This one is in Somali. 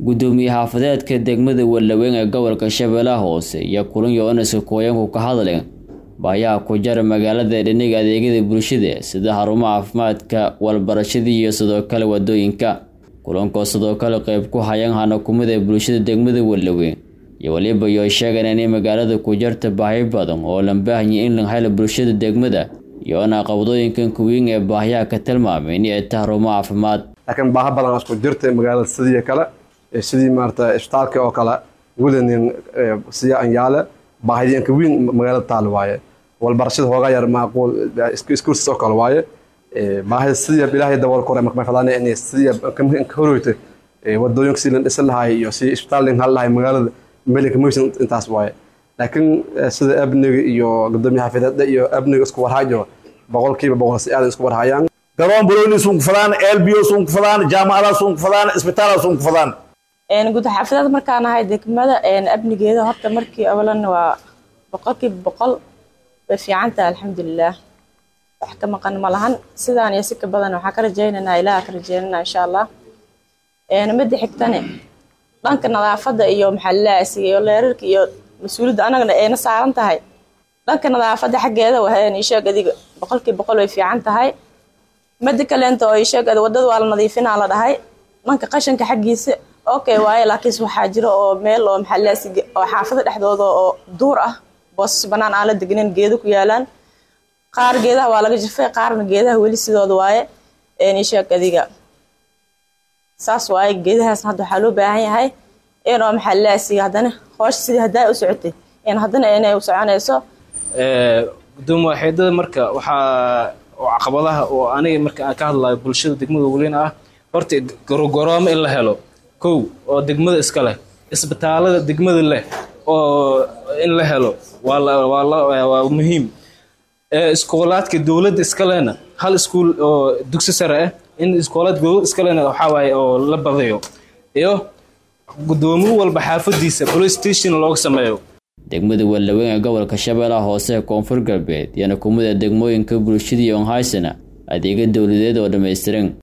gudoomiye xaafadeedka degmada Walaweyn ee gobolka Shabeellaha Hoose iyo kulan yoonaysa kooyanku ka hadleen baayaa ku jira magaalada dhinaca adeegyada bulshada sida xarumaha caafimaadka walbarashada iyo sidoo kale wadooyinka kulanka sidoo kale qayb ku hayaan hanakumada bulshada degmada Walaweyn iyo waliba iyo sheegan in magaalada ku jirta baahi badan oo la baahan yahay in la helo bulshada degmada iyo ana qabdooyinkan kuwiin ee baahiyaha ka tilmaamay in ay tahay xarumaha caafimaad laakiin baahi badan isku jirta magaalada sidii kale sidii maarta isbitaalka oo kale wadanin siya anyaale baahiyeenka weyn magaalada taal waaye walbarashada hooga yar macquul iskuul soo kale waaye baahida sidii bilaahay dawal kore ma fadaan in sidii ka horeytay wadooyinka si la dhis lahaay iyo si isbitaalin hal lahaay magaalada meelka muusan intaas waaye laakiin sida abniga iyo gudoomiyaha xaafadada iyo abniga isku warhaayo boqolkiiba boqol si aad isku warhaayaan garoon bulooyin soo fadaan LBO soo fadaan jaamacada soo fadaan isbitaalada soo fadaan guud xaafadada markaan ahay degmada abnigeeda horta markii awalan waa boqolkiiba boqol way fiicanta alxamdulillah wax ka maqan ma lahan sidaan iyo si ka badan waxa ka rajaynaynaa ilaaha ka rajaynaynaa insha Allah mid xigtane dhanka nadaafada iyo maxallaasiga iyo leerarka iyo mas'uuliyadda anagana ay saaran tahay dhanka nadaafada xageeda waxaan isheeg adiga boqolkiiba boqol way fiican tahay mid kale inta oo isheeg wadada waa la nadiifinaa la dhahay dhanka qashinka xagiisa okay waaye laakiin waxa jira oo meel oo maxallaasiga oo xaafada dhexdooda oo duur ah boos banaan aan la degnin geedo ku yaalaan qaar geedaha waa laga jifay qaarna geedaha wali sidooda waaye isheeg adiga saas waaye geedahaas hadda waxa loo baahan yahay in oo maxallaasiga hadana hoosh sidii haday u socotay in hadana inay u soconayso gudoomiye waxeedada marka waxa caqabadaha oo aniga marka aan ka hadlayo bulshada degmada Walaweyn ah horta gorogoroma in la helo kow oo degmada iska leh isbitaalada degmada leh oo in la helo waa muhiim iskoolaadka dawladda iska lehna hal iskuul oo dugsi sare ah in iskoolaad dawladda iska lehna waxa waaye oo la badayo iyo gudoomiye walba xaafadiisa police station looga sameeyo degmada Walaweyn ee gobolka Shabeellaha Hoose ee Koonfur Galbeed yana kumada degmooyinka bulshada iyo haysana adeegyo dawladeed oo dhameystiran